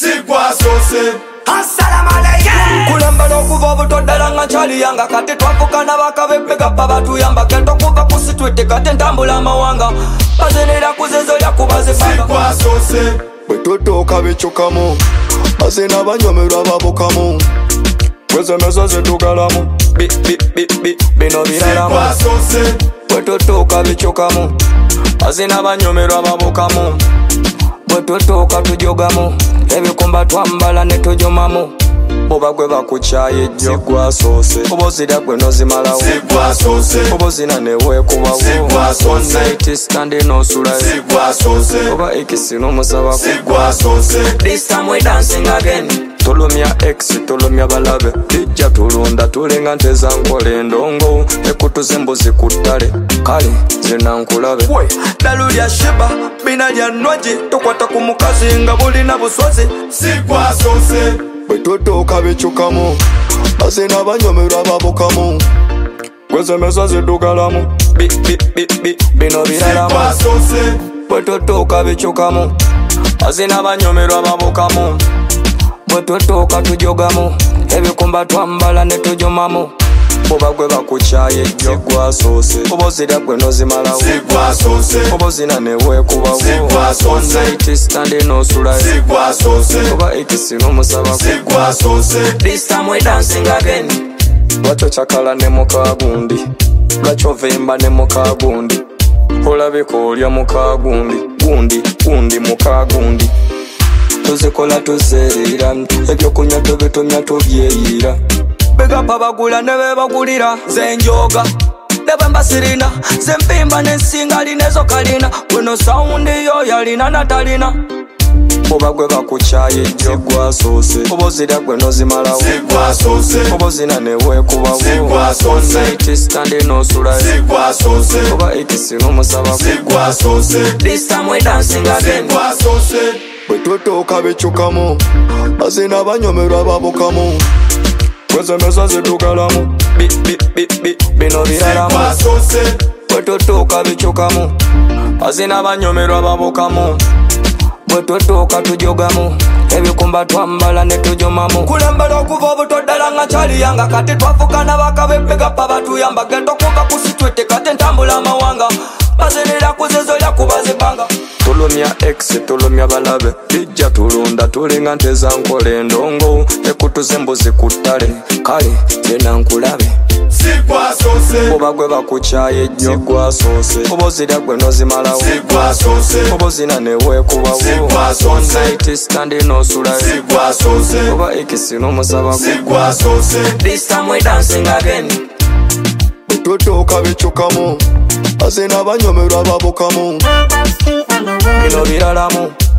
Sigwasose Assalamu alaikum. Kulembera okuva obutoddala nga nkyali yanga kati twavugana bakabebega batuyamba kento kuva ku sitwete kati ntambula amawanga bazenera kuzezo lyakubazibanga Sigwasose bwetotoka bicukamu ase n'abanyomerwa babukamu bwezemeza zitugalamu bino biralamu Sigwasose bwetotoka bicukamu ase n'abanyomerwa babukamu bwetotoka tujogamu ebikumba twambala ne tujumamu oba gwe bakukyaye ejjo Sigwasose oba ozirya gwe nozimalawo Sigwasose oba ozina ne weekubawo Sigwasose night stand enosulayo Sigwasose oba ekisi n'omusaba Sigwasose This time we dancing again. tulumya ex tulumya balabe lijja tulunda tulenga nteza nkola endongo ekutuza embuzi ku ttale kale zina nkulabe We dalu lya shiba bina lya nwaji tokwata ku mukazi nga bulina buswazi Sigwasose bwetotoka bicukamu ase n'abanyomerwa babukamu gwezemeza zidugalamu bino biralamu Sigwasose bwetotoka bicukamu ase n'abanyomerwa babukamu bwetotoka tujogamu ebikumba twambala ne tujumamu oba gwe bakukyaye ejjo Sigwasose oba ozirya gwe nozimalawo Sigwasose oba ozina ne weekubawo Sigwasose night stand enosulayo Sigwasose oba ekisi n'omusaba Sigwasose This time we dancing again. lwakyo kyakala ne mukagundi lwakyo ovimba ne mukagundi olabika olya mukagundi gundi mukagundi tuzikola tuzeerera ebyokunywa tubitumya tubyeyira Begapa bagula ne bebagulira zenjoga ne bwemba sirina zempimba nensingali nezo kalina weno saundi yo yalina natalina oba gwe bakukyaye ejjo Sigwasose oba ozirya gwe nozimalawo Sigwasose oba ozina ne weekubawo Sigwasose night stand enosulayo Sigwasose oba ekisi n'omusaba Sigwasose This time we dancing again. Sigwasose bwetotoka bicukamu ase n'abanyomerwa babukamu gwezemeza zidugalamu bino biralamu Sigwasose bwetotoka bicukamu ase n'abanyomerwa babukamu bwetotoka tujogamu ebikumba twambala ne tujumamu Kulembera okuva obutoddala nga nkyali yanga kati twavugana bakabebega batuyamba gento kuva ku sitwete kati ntambula amawanga bazenera kuzezo lyakubazibanga tulumya ex tulumya balabe lijja tulunda tulenga nteza nkola endongo ekutuza embuzi ku ttale kale zena nkulabe Sigwasose oba gwe bakukyaye ejjo Sigwasose oba ozirya gwe nozimalawo Sigwasose oba ozina ne weekubawo Sigwasose night stand enosulayo Sigwasose oba ekisi n'omusaba Sigwasose This time we dancing again. bwetotoka bicukamu ase n'abanyomerwa babukamu bino biralamu